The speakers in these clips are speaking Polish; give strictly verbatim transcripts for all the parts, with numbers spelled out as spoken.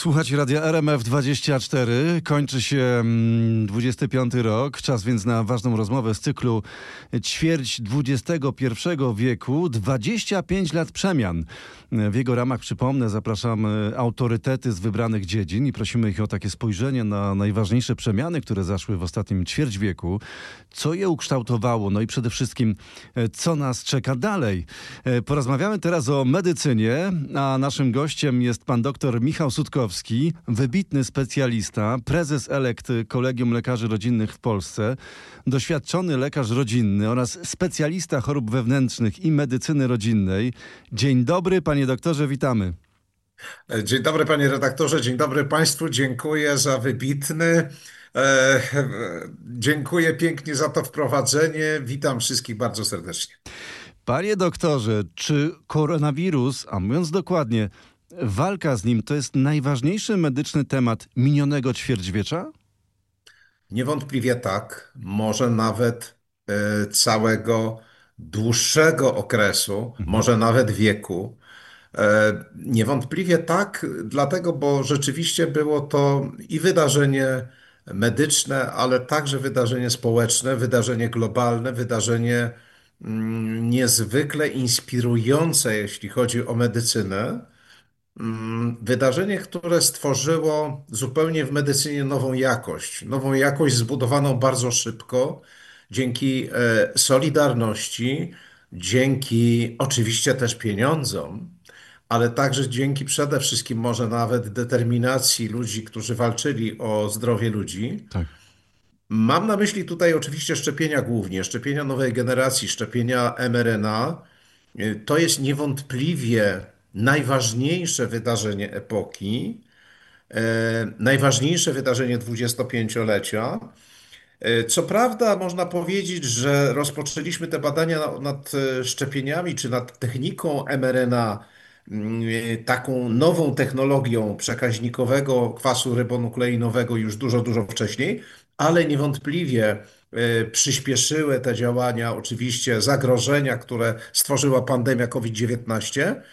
Słuchajcie Radia R M F dwadzieścia cztery. Kończy się mm, dwudziesty piąty rok. Czas więc na ważną rozmowę z cyklu Ćwierć dwudziestego pierwszego wieku. dwadzieścia pięć lat przemian. W jego ramach, przypomnę, zapraszamy autorytety z wybranych dziedzin i prosimy ich o takie spojrzenie na najważniejsze przemiany, które zaszły w ostatnim ćwierćwieku. Co je ukształtowało? No i przede wszystkim, co nas czeka dalej? Porozmawiamy teraz o medycynie, a naszym gościem jest pan dr Michał Sutkowski, wybitny specjalista, prezes elekt Kolegium Lekarzy Rodzinnych w Polsce, doświadczony lekarz rodzinny oraz specjalista chorób wewnętrznych i medycyny rodzinnej. Dzień dobry, panie doktorze, witamy. Dzień dobry panie redaktorze, dzień dobry państwu, dziękuję za wybitny, e, dziękuję pięknie za to wprowadzenie, witam wszystkich bardzo serdecznie. Panie doktorze, czy koronawirus, a mówiąc dokładnie, walka z nim to jest najważniejszy medyczny temat minionego ćwierćwiecza? Niewątpliwie tak, może nawet e, całego dłuższego okresu, Mhm. może nawet wieku. E, Niewątpliwie tak, dlatego, bo rzeczywiście było to i wydarzenie medyczne, ale także wydarzenie społeczne, wydarzenie globalne, wydarzenie mm, niezwykle inspirujące, jeśli chodzi o medycynę. Mm, Wydarzenie, które stworzyło zupełnie w medycynie nową jakość, nową jakość zbudowaną bardzo szybko, dzięki e, solidarności, dzięki oczywiście też pieniądzom, ale także dzięki przede wszystkim może nawet determinacji ludzi, którzy walczyli o zdrowie ludzi. Tak. Mam na myśli tutaj oczywiście szczepienia głównie, szczepienia nowej generacji, szczepienia mRNA. Y, To jest niewątpliwie najważniejsze wydarzenie epoki, e, najważniejsze wydarzenie dwudziestopięciolecia. E, Co prawda, można powiedzieć, że rozpoczęliśmy te badania na- nad e, szczepieniami czy nad techniką mRNA, mm, e, taką nową technologią przekaźnikowego kwasu rybonukleinowego już dużo, dużo wcześniej, ale niewątpliwie e, przyspieszyły te działania, oczywiście zagrożenia, które stworzyła pandemia COVID dziewiętnaście.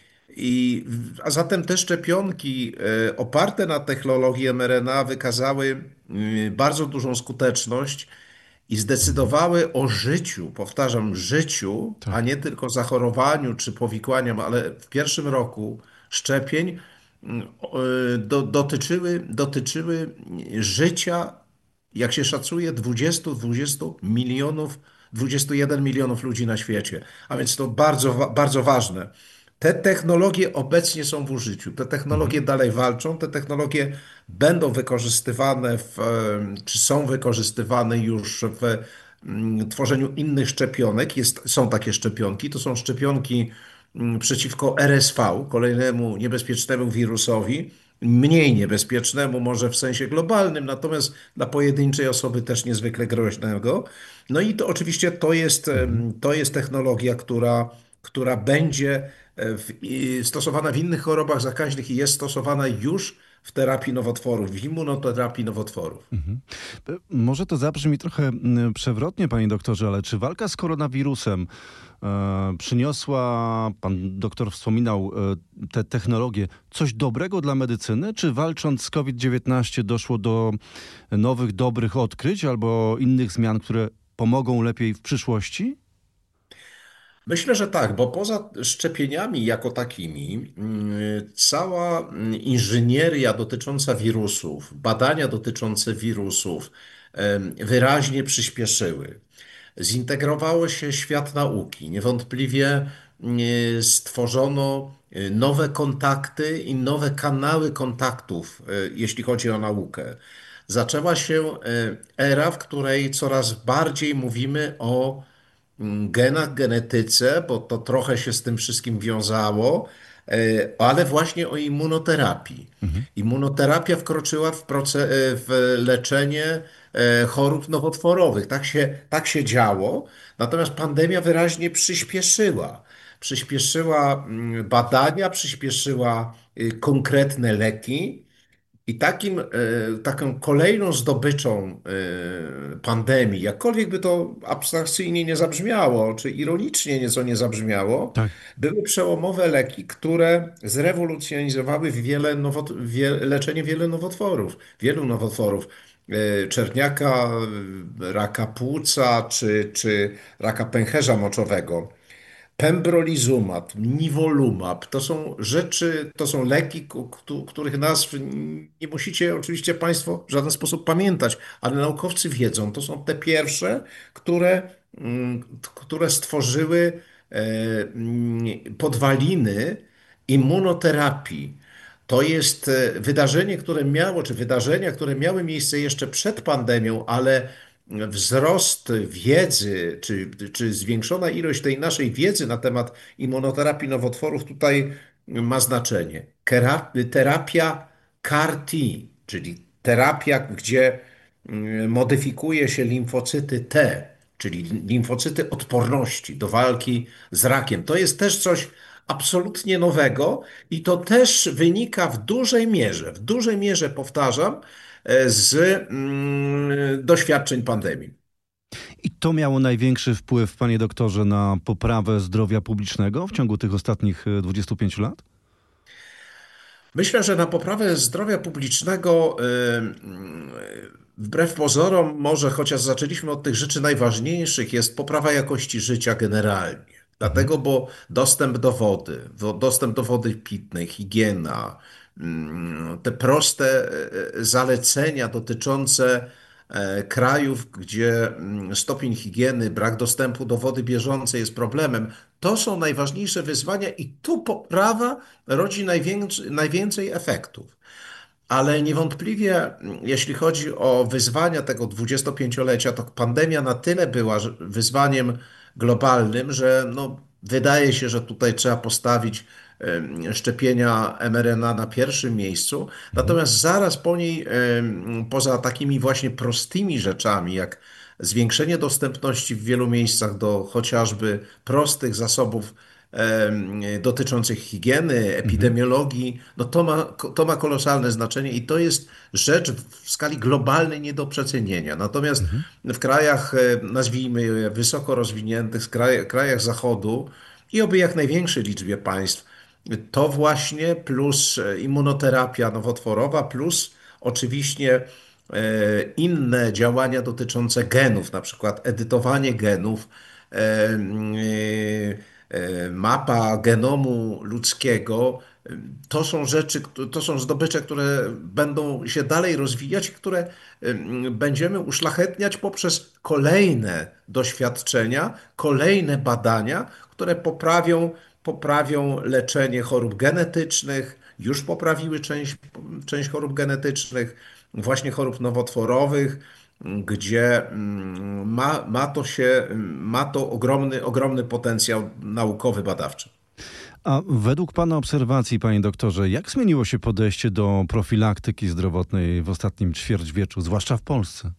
I, a zatem te szczepionki e, oparte na technologii mRNA wykazały y, bardzo dużą skuteczność i Mhm. zdecydowały o życiu, powtarzam, życiu, a Tak. nie tylko zachorowaniu czy powikłaniom, ale w pierwszym roku szczepień mm, o, y, do, dotyczyły, dotyczyły życia, jak się szacuje, dwudziestu dwudziestu milionów, dwudziestu jeden milionów ludzi na świecie. A więc to bardzo, wa- bardzo ważne. Te technologie obecnie są w użyciu. Te Mhm. technologie dalej walczą. Te technologie będą wykorzystywane w, em, czy są wykorzystywane już w mm, tworzeniu innych szczepionek. Jest, są takie szczepionki. To są szczepionki mm, przeciwko R S V, kolejnemu niebezpiecznemu wirusowi. Mniej niebezpiecznemu może w sensie globalnym, natomiast dla pojedynczej osoby też niezwykle groźnego. No i to oczywiście to jest, Mhm. em, to jest technologia, która, która będzie w, i stosowana w innych chorobach zakaźnych i jest stosowana już w terapii nowotworów, w immunoterapii nowotworów. Mhm. E, Może to zabrzmi trochę mm, przewrotnie, panie doktorze, ale czy walka z koronawirusem e, przyniosła, pan doktor wspominał, e, te technologie, coś dobrego dla medycyny? Czy walcząc z COVID dziewiętnaście doszło do nowych, dobrych odkryć albo innych zmian, które pomogą lepiej w przyszłości? Myślę, że tak, bo poza szczepieniami jako takimi, mm, cała mm, inżynieria dotycząca wirusów, badania dotyczące wirusów em, wyraźnie przyspieszyły. Zintegrowało się świat nauki. Niewątpliwie mm, stworzono y, nowe kontakty i nowe kanały kontaktów, y, jeśli chodzi o naukę. Zaczęła się y, era, w której coraz bardziej mówimy o mm, genach, genetyce, bo to trochę się z tym wszystkim wiązało, e, ale właśnie o immunoterapii. Mhm. Immunoterapia wkroczyła w, proce- e, w leczenie e, chorób nowotworowych. Tak się, tak się działo. Natomiast pandemia wyraźnie przyspieszyła. Przyspieszyła mm, badania, przyspieszyła y, konkretne leki. I takim, e, taką kolejną zdobyczą e, pandemii, jakkolwiek by to abstrakcyjnie nie zabrzmiało, czy ironicznie nieco nie zabrzmiało, Tak. były przełomowe leki, które zrewolucjonizowały wiele nowot- wie, leczenie wiele nowotworów, wielu nowotworów. E, Czerniaka, e, raka płuca, czy, czy raka pęcherza moczowego. Pembrolizumab, nivolumab, to są rzeczy, to są leki, ku- ku- których nazw nie musicie oczywiście Państwo w żaden sposób pamiętać, ale naukowcy wiedzą. To są te pierwsze, które, mm, które stworzyły e, mm, podwaliny immunoterapii. To jest e, wydarzenie, które miało, czy wydarzenia, które miały miejsce jeszcze przed pandemią, ale wzrost wiedzy, czy, czy zwiększona ilość tej naszej wiedzy na temat immunoterapii nowotworów tutaj ma znaczenie. Kera- Terapia C A R-T, czyli terapia, gdzie mm, modyfikuje się limfocyty T, czyli limfocyty odporności do walki z rakiem. To jest też coś absolutnie nowego i to też wynika w dużej mierze, w dużej mierze powtarzam, e, z mm, doświadczeń pandemii. I to miało największy wpływ, panie doktorze, na poprawę zdrowia publicznego w ciągu tych ostatnich e, dwudziestu pięciu lat? Myślę, że na poprawę zdrowia publicznego, y, y, wbrew pozorom, może chociaż zaczęliśmy od tych rzeczy najważniejszych, jest poprawa jakości życia generalnie. Mhm. Dlatego, bo dostęp do wody, wo- dostęp do wody pitnej, higiena, mm, te proste e, e, zalecenia dotyczące e, krajów, gdzie mm, stopień higieny, brak dostępu do wody bieżącej jest problemem, to są najważniejsze wyzwania i tu poprawa rodzi najwięcej, najwięcej efektów. Ale niewątpliwie, mm, jeśli chodzi o wyzwania tego dwudziestopięciolecia, to pandemia na tyle była że- wyzwaniem globalnym, że no, wydaje się, że tutaj trzeba postawić em, szczepienia em er en a na pierwszym miejscu. Mhm. Natomiast zaraz po niej, em, poza takimi właśnie prostymi rzeczami, jak zwiększenie dostępności w wielu miejscach do chociażby prostych zasobów em, dotyczących higieny, Mhm. epidemiologii, no to ma, to ma kolosalne znaczenie i to jest rzecz w skali globalnej nie do przecenienia. Natomiast Mhm. w krajach, e, nazwijmy je wysoko rozwiniętych, kraj, krajach Zachodu i oby jak największej liczbie państw, to właśnie plus e, immunoterapia nowotworowa, plus oczywiście e, inne działania dotyczące genów, na przykład edytowanie genów, e, e, mapa genomu ludzkiego. To są rzeczy, to są zdobycze, które będą się dalej rozwijać, które będziemy uszlachetniać poprzez kolejne doświadczenia, kolejne badania, które poprawią, poprawią leczenie chorób genetycznych, już poprawiły część, część chorób genetycznych, właśnie chorób nowotworowych, gdzie mm, ma, ma to się, ma to ogromny, ogromny potencjał naukowy, badawczy. A według pana obserwacji, panie doktorze, jak zmieniło się podejście do profilaktyki zdrowotnej w ostatnim ćwierćwieczu, zwłaszcza w Polsce?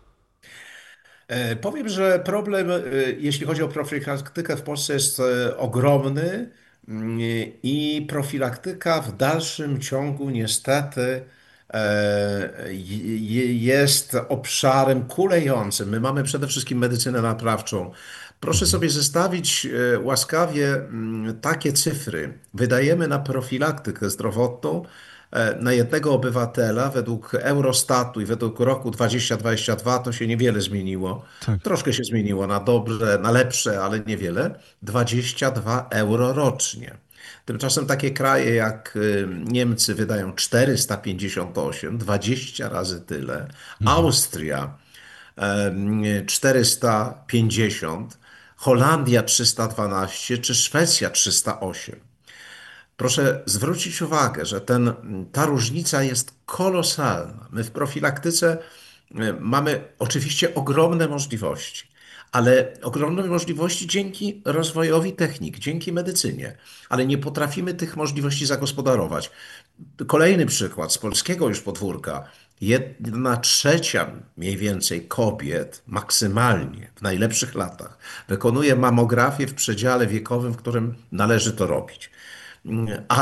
E, Powiem, że problem, e, jeśli chodzi o profilaktykę w Polsce, jest e, ogromny mm, i profilaktyka w dalszym ciągu niestety e, je- jest obszarem kulejącym. My mamy przede wszystkim medycynę naprawczą. Proszę Mhm. sobie zestawić e, łaskawie mm, takie cyfry. Wydajemy na profilaktykę zdrowotną e, na jednego obywatela według Eurostatu i według roku dwa tysiące dwudziestego drugiego to się niewiele zmieniło. Tak. Troszkę się zmieniło na dobre, na lepsze, ale niewiele. dwadzieścia dwa euro rocznie. Tymczasem takie kraje jak y, Niemcy wydają czterysta pięćdziesiąt osiem, dwadzieścia razy tyle. Mhm. Austria em, czterysta pięćdziesiąt, Holandia trzysta dwanaście czy Szwecja trzysta osiem. Proszę zwrócić uwagę, że ten, ta różnica jest kolosalna. My w profilaktyce e, mamy oczywiście ogromne możliwości, ale ogromne możliwości dzięki rozwojowi technik, dzięki medycynie, ale nie potrafimy tych możliwości zagospodarować. Kolejny przykład z polskiego już podwórka. Jedna trzecia mniej więcej kobiet maksymalnie w najlepszych latach wykonuje mamografię w przedziale wiekowym, w którym należy to robić. A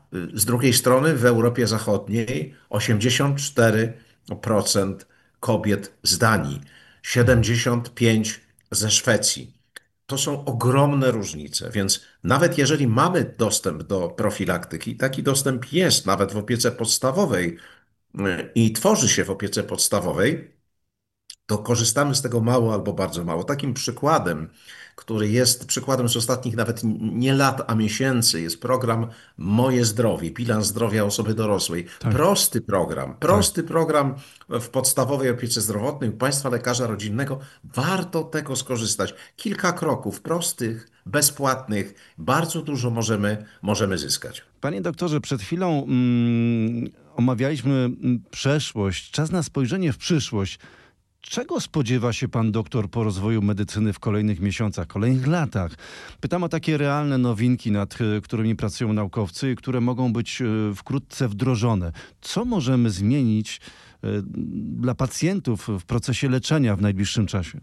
z drugiej strony w Europie Zachodniej osiemdziesiąt cztery procent kobiet z Danii, Mhm. siedemdziesiąt pięć procent ze Szwecji. To są ogromne różnice, więc nawet jeżeli mamy dostęp do profilaktyki, taki dostęp jest nawet w opiece podstawowej y, i tworzy się w opiece podstawowej, to korzystamy z tego mało albo bardzo mało. Takim przykładem, który jest przykładem z ostatnich nawet nie lat, a miesięcy, jest program Moje Zdrowie, bilans zdrowia osoby dorosłej. Tak, Prosty program, tak. prosty program w podstawowej opiece zdrowotnej u państwa lekarza rodzinnego. Warto tego skorzystać. Kilka kroków prostych, bezpłatnych, bardzo dużo możemy, możemy zyskać. Panie doktorze, przed chwilą mm, omawialiśmy mm, przeszłość. Czas na spojrzenie w przyszłość. Czego spodziewa się pan doktor po rozwoju medycyny w kolejnych miesiącach, kolejnych latach? Pytam o takie realne nowinki, nad y, którymi pracują naukowcy i które mogą być y, wkrótce wdrożone. Co możemy zmienić y, dla pacjentów w procesie leczenia w najbliższym czasie?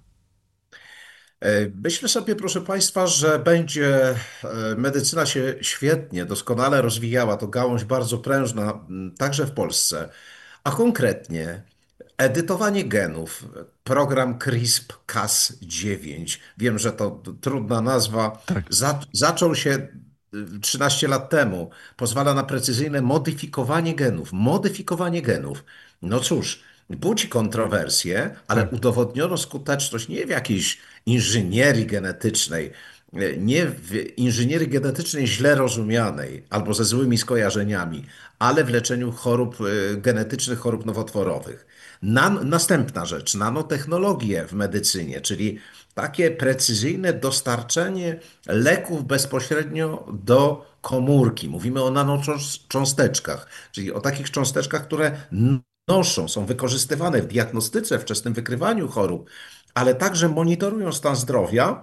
E, Myślę sobie, proszę Państwa, że będzie e, medycyna się świetnie, doskonale rozwijała. To gałąź bardzo prężna, m, także w Polsce. A konkretnie edytowanie genów, program CRISP-Cas dziewięć. Wiem, że to t- trudna nazwa. Tak, Za, zaczął się y, trzynaście lat temu. Pozwala na precyzyjne modyfikowanie genów. Modyfikowanie genów. No cóż, budzi kontrowersje, ale tak. udowodniono skuteczność nie w jakiejś inżynierii genetycznej, y, nie w inżynierii genetycznej źle rozumianej albo ze złymi skojarzeniami, ale w leczeniu chorób y, genetycznych, chorób nowotworowych. Nan, następna rzecz, nanotechnologie w medycynie, czyli takie precyzyjne dostarczenie leków bezpośrednio do komórki. Mówimy o nanocząsteczkach, czyli o takich cząsteczkach, które noszą, są wykorzystywane w diagnostyce, wczesnym wykrywaniu chorób, ale także monitorują stan zdrowia.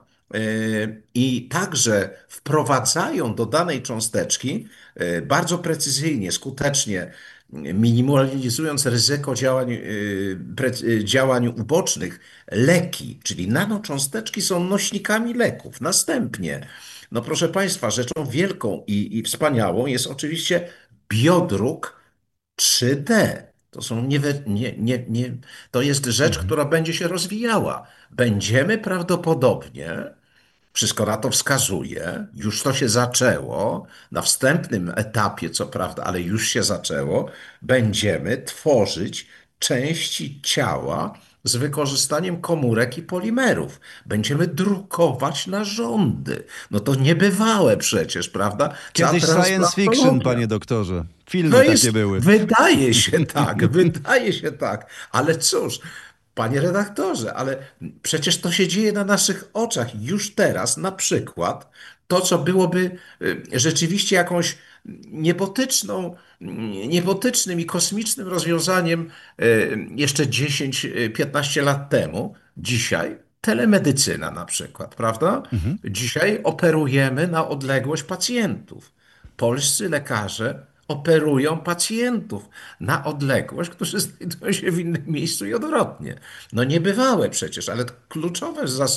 yy, I także wprowadzają do danej cząsteczki yy, bardzo precyzyjnie, skutecznie, minimalizując ryzyko działań, yy, pre- yy, działań ubocznych, leki, czyli nanocząsteczki są nośnikami leków. Następnie, no proszę Państwa, rzeczą wielką i, i wspaniałą jest oczywiście biodruk trzy D. To są nie, nie, nie, nie, to jest rzecz, Mhm. która będzie się rozwijała. Będziemy prawdopodobnie, wszystko na to wskazuje, już to się zaczęło, na wstępnym etapie, co prawda, ale już się zaczęło, będziemy tworzyć części ciała z wykorzystaniem komórek i polimerów. Będziemy drukować narządy. No to niebywałe przecież, prawda? Cała Kiedyś science fiction, transplantologia. panie doktorze. To Filmy takie jest, były. wydaje się tak, wydaje się tak, ale cóż, panie redaktorze, ale przecież to się dzieje na naszych oczach już teraz, na przykład to, co byłoby y, rzeczywiście jakąś niebotyczną, niebotycznym i kosmicznym rozwiązaniem y, jeszcze dziesięć y, piętnaście lat temu, dzisiaj telemedycyna na przykład, prawda? Mhm. Dzisiaj operujemy na odległość pacjentów. Polscy lekarze operują pacjentów na odległość, którzy znajdują się w innym miejscu i odwrotnie. No niebywałe przecież, ale kluczowe zas-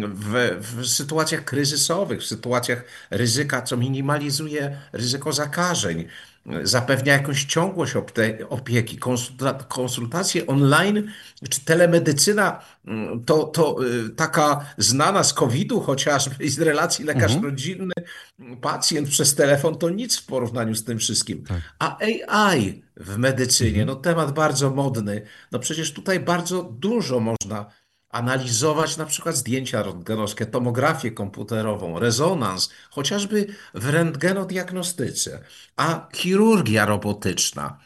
w, w sytuacjach kryzysowych, w sytuacjach ryzyka, co minimalizuje ryzyko zakażeń, zapewnia jakąś ciągłość opte- opieki, konsulta- konsultacje online czy telemedycyna, mm, to, to y, taka znana z kowida chociażby i z relacji lekarz Mhm. rodzinny, pacjent przez telefon to nic w porównaniu z tym wszystkim. Tak. A A I w medycynie, Mhm. no temat bardzo modny. No przecież tutaj bardzo dużo można analizować, na przykład zdjęcia rentgenowskie, tomografię komputerową, rezonans, chociażby w rentgenodiagnostyce. A chirurgia robotyczna.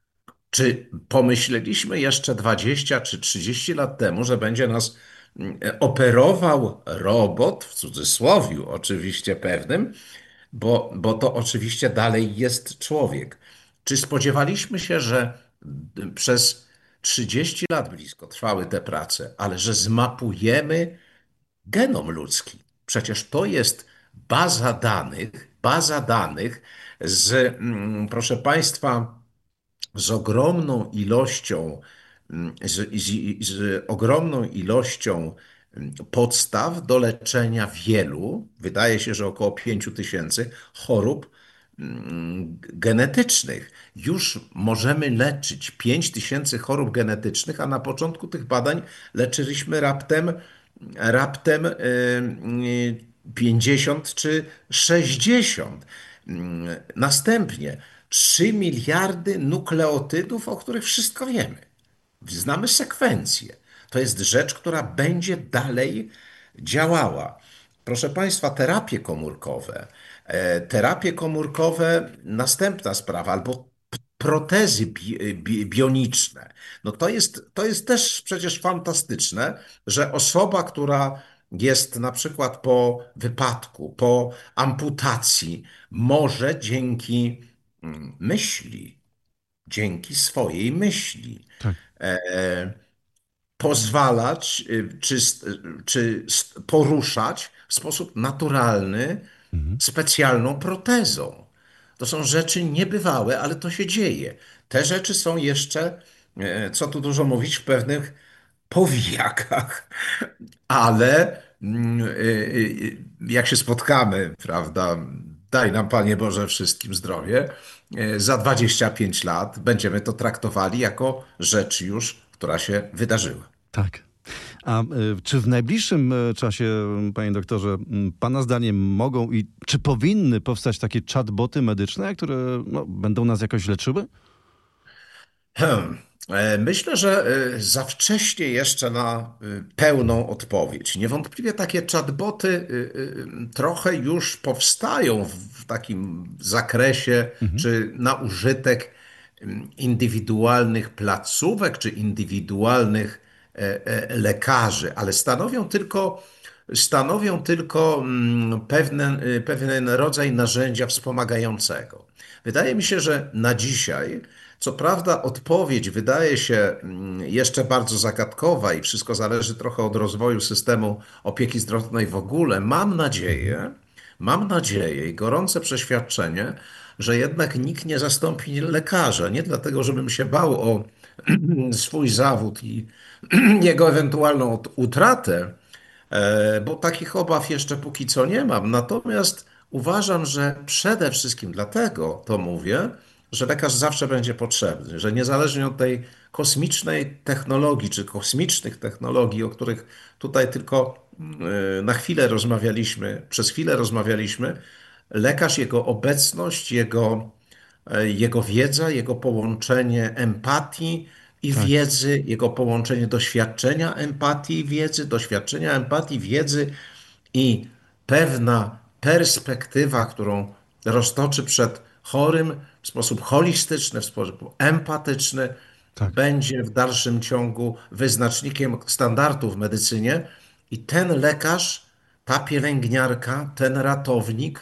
Czy pomyśleliśmy jeszcze dwadzieścia czy trzydzieści lat temu, że będzie nas mm, operował robot, w cudzysłowie oczywiście pewnym, bo, bo to oczywiście dalej jest człowiek. Czy spodziewaliśmy się, że przez trzydzieści lat blisko trwały te prace, ale że zmapujemy genom ludzki? Przecież to jest baza danych, baza danych z, mm, proszę Państwa, z ogromną ilością, mm, z, z, z ogromną ilością mm, podstaw do leczenia wielu, wydaje się, że około pięciu tysięcy chorób mm, genetycznych. Już możemy leczyć pięć tysięcy chorób genetycznych, a na początku tych badań leczyliśmy raptem, raptem y, y, pięćdziesiąt czy sześćdziesiąt. Mm, Następnie trzy miliardy nukleotydów, o których wszystko wiemy. Znamy sekwencję. To jest rzecz, która będzie dalej działała. Proszę Państwa, terapie komórkowe. E, Terapie komórkowe, następna sprawa, albo p- protezy bi bi bioniczne. No to jest, to jest też przecież fantastyczne, że osoba, która jest na przykład po wypadku, po amputacji, może dzięki mm, myśli, dzięki swojej myśli, Tak. e, pozwalać y, czy, czy poruszać w sposób naturalny Mhm. specjalną protezą. To są rzeczy niebywałe, ale to się dzieje. Te rzeczy są jeszcze, e, co tu dużo mówić, w pewnych powijakach, ale mm, y, y, jak się spotkamy, prawda, daj nam Panie Boże wszystkim zdrowie, e, za dwadzieścia pięć lat będziemy to traktowali jako rzecz już, która się wydarzyła. Tak. A y, czy w najbliższym y, czasie, y, panie doktorze, m, pana zdaniem mogą i czy powinny powstać takie chatboty medyczne, które no, będą nas jakoś leczyły? Hmm. E, Myślę, że e, za wcześnie jeszcze na e, pełną odpowiedź. Niewątpliwie takie chatboty e, e, trochę już powstają w w takim zakresie, Mhm. czy na użytek mm, indywidualnych placówek, czy indywidualnych e, e, lekarzy, ale stanowią tylko, stanowią tylko mm, pewien, e, pewien rodzaj narzędzia wspomagającego. Wydaje mi się, że na dzisiaj, co prawda, odpowiedź wydaje się mm, jeszcze bardzo zagadkowa i wszystko zależy trochę od rozwoju systemu opieki zdrowotnej w ogóle. Mam Mhm. nadzieję, mam nadzieję i gorące przeświadczenie, że jednak nikt nie zastąpi lekarza. Nie dlatego, żebym się bał o swój zawód i jego ewentualną ut- utratę, e, bo takich obaw jeszcze póki co nie mam. Natomiast uważam, że przede wszystkim dlatego to mówię, że lekarz zawsze będzie potrzebny, że niezależnie od tej kosmicznej technologii czy kosmicznych technologii, o których tutaj tylko e, na chwilę rozmawialiśmy, przez chwilę rozmawialiśmy, lekarz, jego obecność, jego e, jego wiedza, jego połączenie empatii i Tak, wiedzy, jego połączenie doświadczenia empatii i wiedzy, doświadczenia empatii, wiedzy i pewna perspektywa, którą roztoczy przed chorym w sposób holistyczny, w sposób empatyczny, tak. będzie w dalszym ciągu wyznacznikiem standardów w medycynie i ten lekarz, ta pielęgniarka, ten ratownik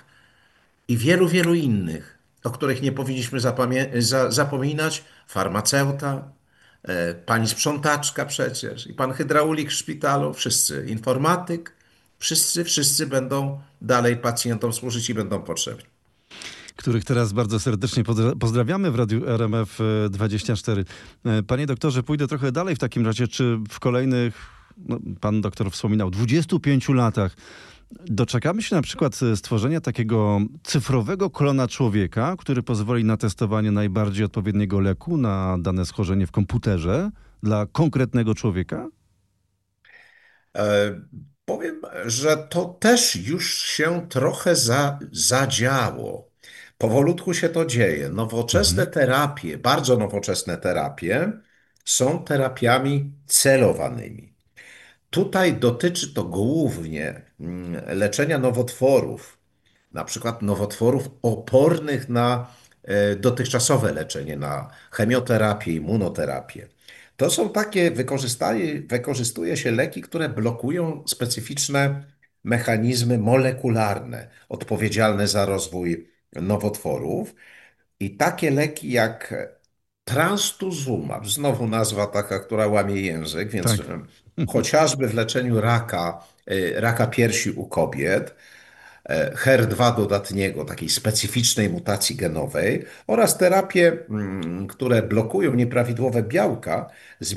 i wielu, wielu innych, o których nie powinniśmy zapamię- za- zapominać. Farmaceuta, e, pani sprzątaczka przecież i pan hydraulik w szpitalu, wszyscy, informatyk, wszyscy, wszyscy będą dalej pacjentom służyć i będą potrzebni. Których teraz bardzo serdecznie pozdra- pozdrawiamy w Radiu R M F dwadzieścia cztery. E, Panie doktorze, pójdę trochę dalej w takim razie. Czy w kolejnych, no, pan doktor wspominał, dwudziestu pięciu latach doczekamy się na przykład e, stworzenia takiego cyfrowego klona człowieka, który pozwoli na testowanie najbardziej odpowiedniego leku na dane schorzenie w komputerze dla konkretnego człowieka? E, Powiem, że to też już się trochę za, zadziało. Powolutku się to dzieje. Mhm. Nowoczesne terapie, bardzo nowoczesne terapie, są terapiami celowanymi. Tutaj dotyczy to głównie mm, leczenia nowotworów, na przykład nowotworów opornych na e, dotychczasowe leczenie, na chemioterapię, immunoterapię. To są takie, wykorzystaje, wykorzystuje się leki, które blokują specyficzne mechanizmy molekularne odpowiedzialne za rozwój nowotworów. I takie leki jak trastuzumab, znowu nazwa taka, która łamie język, więc Tak. e, chociażby w leczeniu raka, e, raka piersi u kobiet, H E R dwa dodatniego, takiej specyficznej mutacji genowej oraz terapie, mm, które blokują nieprawidłowe białka,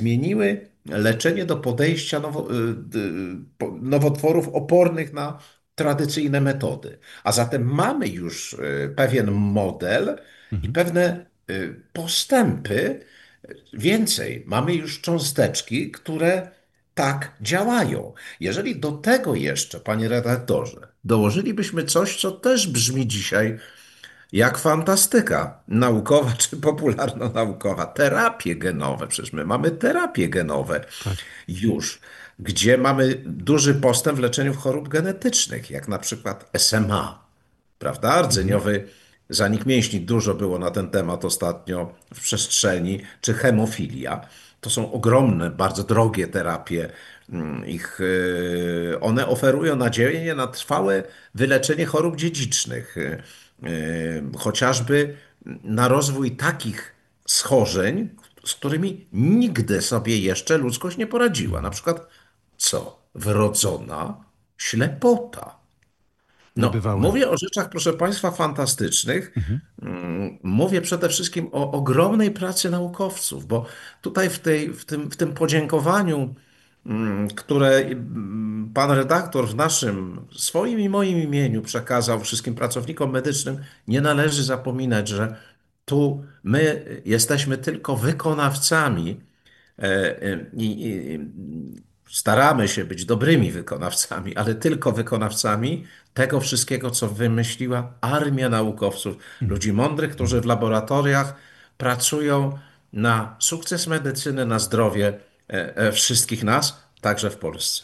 zmieniły leczenie do podejścia nowo, y, y, po- nowotworów opornych na tradycyjne metody. A zatem mamy już y, pewien model i Mhm. pewne y, postępy. Więcej, mamy już cząsteczki, które tak działają. Jeżeli do tego jeszcze, panie redaktorze, dołożylibyśmy coś, co też brzmi dzisiaj jak fantastyka naukowa czy popularno-naukowa, terapie genowe, przecież my mamy terapie genowe Tak. już, gdzie mamy duży postęp w leczeniu chorób genetycznych, jak na przykład S M A, prawda? Mhm. Rdzeniowy zanik mięśni. Dużo było na ten temat ostatnio w przestrzeni, czy hemofilia. To są ogromne, bardzo drogie terapie. Mm, Ich, y, one oferują nadzieję na trwałe wyleczenie chorób dziedzicznych, y, y, chociażby na rozwój takich schorzeń, z którymi nigdy sobie jeszcze ludzkość nie poradziła. Na przykład co? Wrodzona ślepota. No, Niebywałe. mówię o rzeczach, proszę Państwa, fantastycznych. Mhm. Mm, Mówię przede wszystkim o ogromnej pracy naukowców, bo tutaj w tej, w tym, w tym podziękowaniu, mm, które mm, pan redaktor w naszym, swoim i moim imieniu przekazał wszystkim pracownikom medycznym, nie należy zapominać, że tu my jesteśmy tylko wykonawcami e, e, i, i staramy się być dobrymi wykonawcami, ale tylko wykonawcami tego wszystkiego, co wymyśliła armia naukowców, ludzi mądrych, którzy w laboratoriach pracują na sukces medycyny, na zdrowie e, e, wszystkich nas, także w Polsce.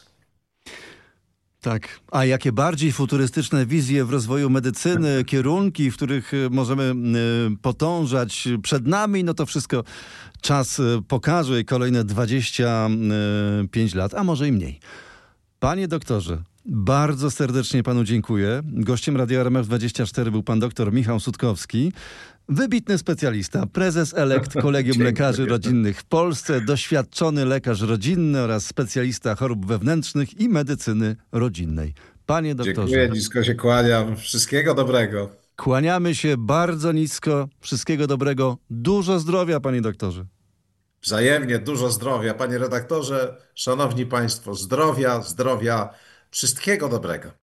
Tak. A jakie bardziej futurystyczne wizje w rozwoju medycyny, kierunki, w których y, możemy y, podążać przed nami, no to wszystko czas y, pokaże i kolejne dwadzieścia pięć lat, a może i mniej. Panie doktorze, bardzo serdecznie panu dziękuję. Gościem Radia R M F dwadzieścia cztery był pan doktor Michał Sutkowski, wybitny specjalista, prezes elekt Kolegium Lekarzy Dziękuję. Rodzinnych w Polsce, doświadczony lekarz rodzinny oraz specjalista chorób wewnętrznych i medycyny rodzinnej. Panie doktorze, Dziękuję, nisko się kłaniam. Wszystkiego dobrego. kłaniamy się bardzo nisko. Wszystkiego dobrego. Dużo zdrowia, panie doktorze. Wzajemnie dużo zdrowia. Panie redaktorze, szanowni państwo, zdrowia, zdrowia, wszystkiego dobrego.